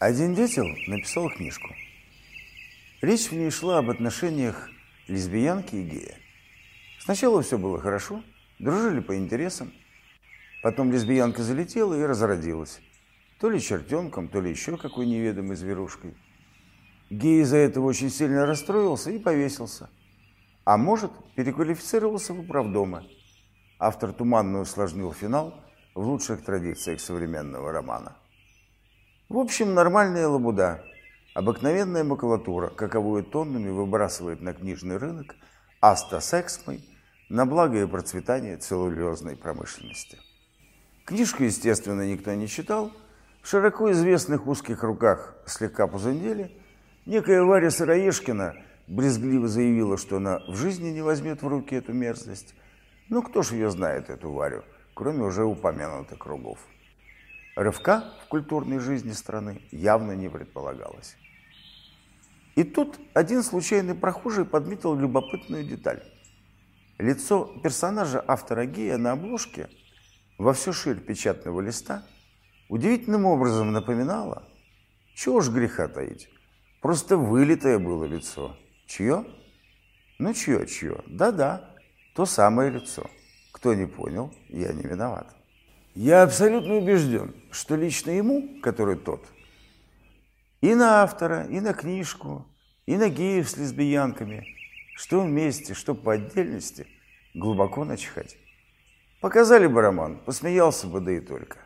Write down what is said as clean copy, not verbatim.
Один дятел написал книжку. Речь в ней шла об отношениях лесбиянки и гея. Сначала все было хорошо, дружили по интересам. Потом лесбиянка залетела и разродилась. То ли чертенком, то ли еще какой неведомой зверушкой. Гей из-за этого очень сильно расстроился и повесился. А может, переквалифицировался в управдома. Автор туманно усложнил финал в лучших традициях современного романа. В общем, нормальная лабуда. Обыкновенная макулатура, каковую тоннами выбрасывает на книжный рынок Аста Сексмой на благо и процветание целлюлезной промышленности. Книжку, естественно, никто не читал. В широко известных узких руках слегка пузындели. Некая Варя Сыроежкина брезгливо заявила, что она в жизни не возьмет в руки эту мерзость. Ну, кто ж ее знает, эту Варю, кроме уже упомянутых кругов. Рывка в культурной жизни страны явно не предполагалось. И тут один случайный прохожий подметил любопытную деталь. Лицо персонажа автора гея на обложке во всю ширь печатного листа удивительным образом напоминало, чего ж греха таить, просто вылитое было лицо. Чье? Ну, чье? Да-да, то самое лицо. Кто не понял, я не виноват. Я абсолютно убежден, что лично ему, который тот, и на автора, и на книжку, и на геев с лесбиянками, что вместе, что по отдельности, глубоко начхать. Показали бы роман, посмеялся бы, да и только.